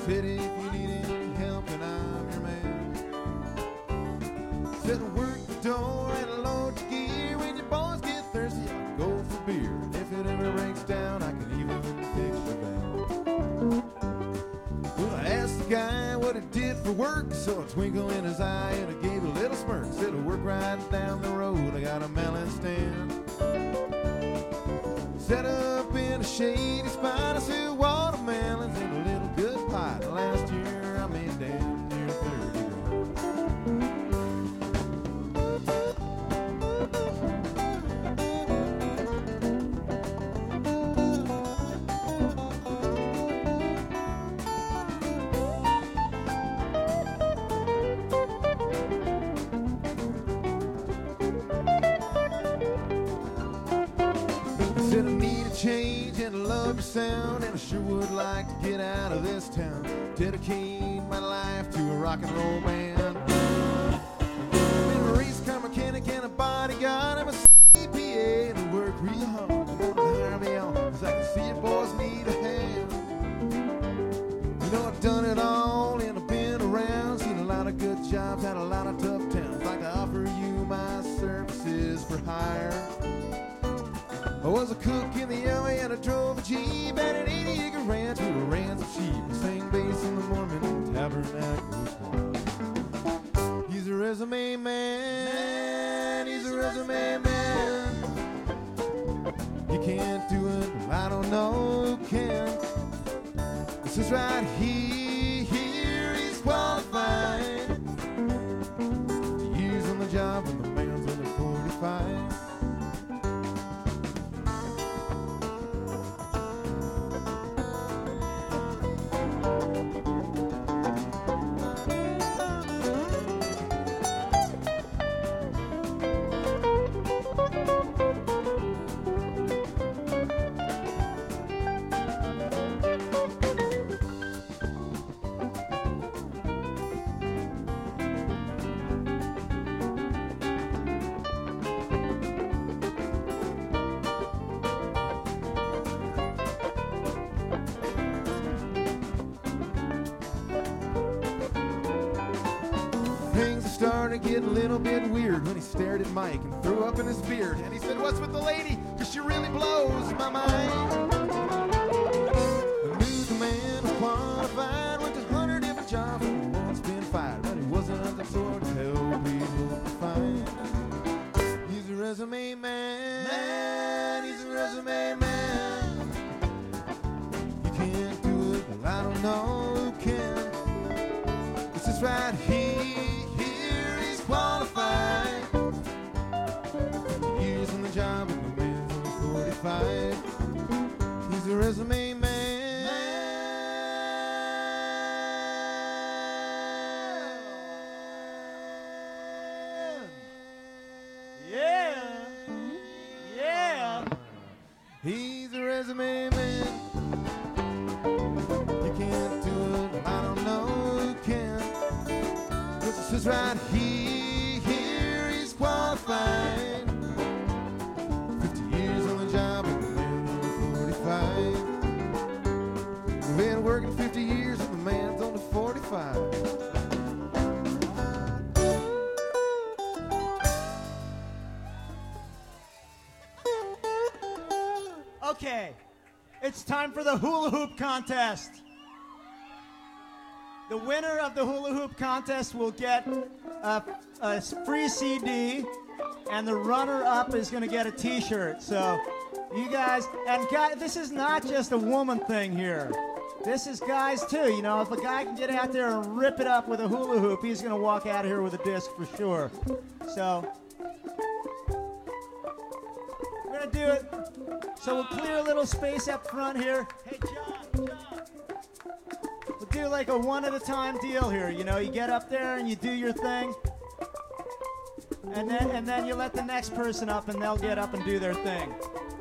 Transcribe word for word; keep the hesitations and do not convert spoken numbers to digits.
Said if you need any help, then I'm your man. Said work the door and load your gear. When your boys get thirsty, I'll go for beer. And if it ever breaks down, I can even fix your van. Well, I asked the guy what he did for work. Saw a twinkle in his eye and I gave a little smirk. Said I work right down the road, I got a melon stand. Set up in a shady spot, I sell watermelons in a little good pot. Last year I made damn near thirty grand. Said I need a change and I love your sound, and I sure would like to get out of this town. Dedicate my life to a rock and roll band. Been a race car mechanic and a bodyguard. I'm a C P A and I work real hard. I'm gonna hire me on, cause I can see you boys need a hand. You know I've done it all and I've been around, seen a lot of good jobs, had a lot of tough towns. Like to offer you my services for hire. I was a cook in the army and I drove a Jeep at an eighty acre ranch with a ranch of sheep. I sang bass in the Mormon tabernacle choir. He's a resume man, he's a resume man. You can't do it, I don't know who can. This is right here, here he's qualified. Years on the job and the man's under forty-five. Things started getting a little bit weird when he stared at Mike and threw up in his beard. And he said, "What's with the lady? Cause she really blows my mind." I knew the man was qualified, went to a hundred different jobs, and once been fired. But he wasn't the sort of help people could find. He's a resume man, man, he's a resume man. You can't do it, but I don't know who can. This is right here. Qualified. Years on the job and the man's only forty-five. He's a resume man. Yeah. Yeah. He's a resume man. You can't do it, I don't know who can. This is right here. Qualified. Fifty years on the job and the man's only forty-five. We've been working fifty years and the man's only forty-five. Okay, it's time for the hula hoop contest. The winner of the hula hoop contest will get a, a free C D, and the runner-up is going to get a T-shirt. So, you guys, and guys, this is not just a woman thing here. This is guys too. You know, if a guy can get out there and rip it up with a hula hoop, he's going to walk out of here with a disc for sure. So, we're going to do it. So we'll clear a little space up front here. Hey, John, John. We'll do like a one at a time deal here. You know, you get up there and you do your thing, and then and then you let the next person up and they'll get up and do their thing.